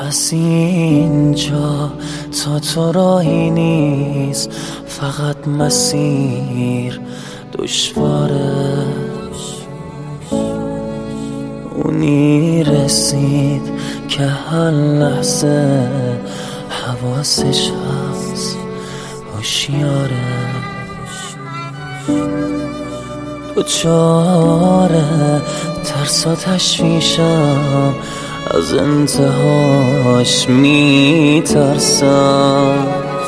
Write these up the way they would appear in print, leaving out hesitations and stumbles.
از اینجا تا تو راهی نیست، فقط مسیر دشواره. اونی رسید که هر لحظه حواسش هست، هوشیاره. دوچاره ترس و تشویشم، از انتهاش میترسم.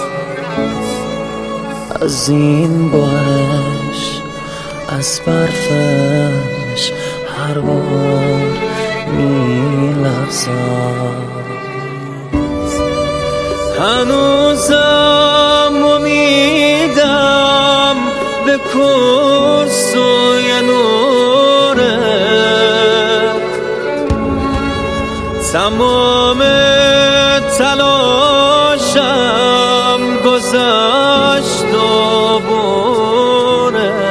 از این بارش، از برفش هر بار میلرزم. هنوزم امیدم به کوسوی نوره، تمام تلاشم گذشت و بره.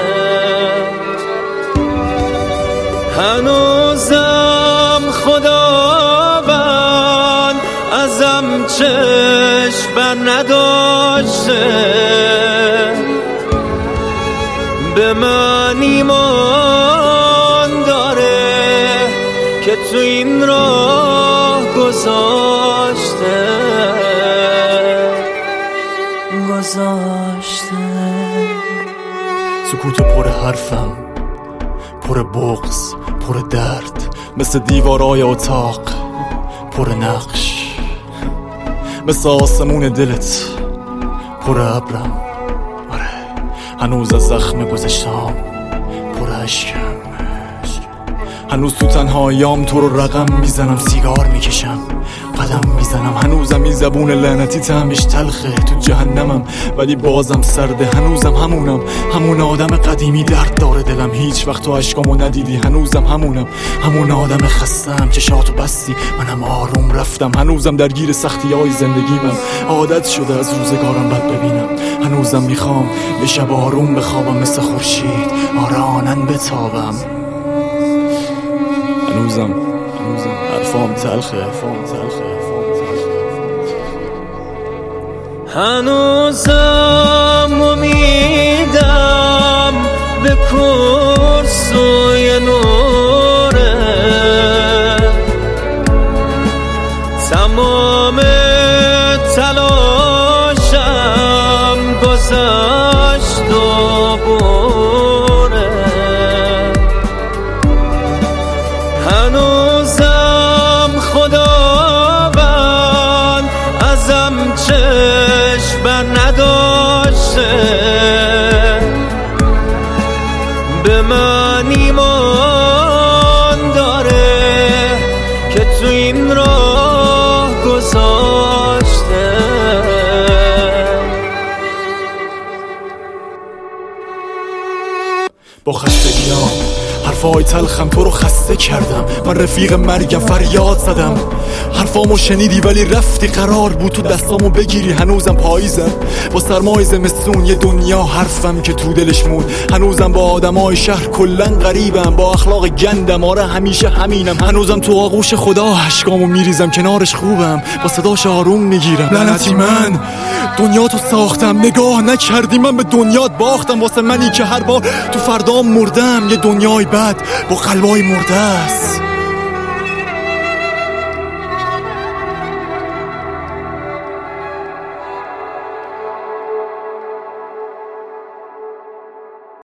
هنوزم خداوند ازم چشم بر نداشته، به من ایمان داره که تو این راه گذاشته. سکوت پر حرفم، پر بغض، پر درد، مثل دیوارای اتاق پر نقش، مثل آسمون دلت پر ابرم. آره هنوز از زخم گذشتم پر اشکم. هنوز تو تنهاییام تو رو رقم میزنم، سیگار میکشم، قدم میزنم. هنوزم این زبون لعنتی طعمش تلخه، تو جهنمم ولی بازم سرده. هنوزم همونم، همون آدم قدیمی، درد داره دلم، هیچ وقت تو عشقامو ندیدی. هنوزم همونم، همون آدم خستم که شاتو بستی، منم آروم رفتم. هنوزم درگیر سختی‌های زندگیمم، عادت شده از روزگارم بد ببینم. هنوزم میخوام یه شب آروم بخوابم، مثل خورشید آره آنن بتابم. هنوزم حرفام تلخه. هنوزم امیدم به کوسوی نوره، تمام تلاشم گذشت و بره. هنوزم خداوند ازم چشم بر نداشته، به من ایمان داره که تو این راه گذاشته. با خستگیام حرفای تلخم تو رو خسته کردم. من رفیق مرگم فریاد زدم، حرفامو شنیدی ولی رفتی. قرار بود تو دستامو بگیری. هنوزم پاییزم با سرمای زمستون، یه دنیا حرفم که تو دلش مون. هنوزم با آدمای شهر کلن غریبم، با اخلاق گندم آره همیشه همینم. هنوزم تو آغوش خدا اشکامو میریزم، کنارش خوبم با صداش آروم میگیرم. لعنتی من دنیا تو ساختم، نگاه نکردی من به دنیات باختم. واسه منی که هر بار تو فردام مردم، یه دنیای بد با قلبای مرده است.